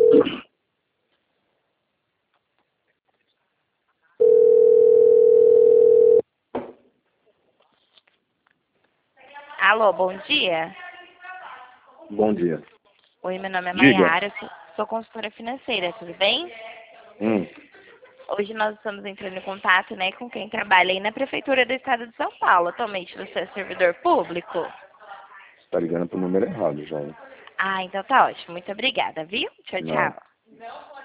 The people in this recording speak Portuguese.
Alô, bom dia. Bom dia. Oi, meu nome é Diga. Maiara, sou consultora financeira, tudo bem? Hum, Hoje nós estamos entrando em contato, né, com quem trabalha aí na Prefeitura do Estado de São Paulo. Atualmente você é servidor público? você tá ligando pro número errado já, hein? Ah, então tá ótimo. Muito obrigada, viu? Tchau, Não. tchau.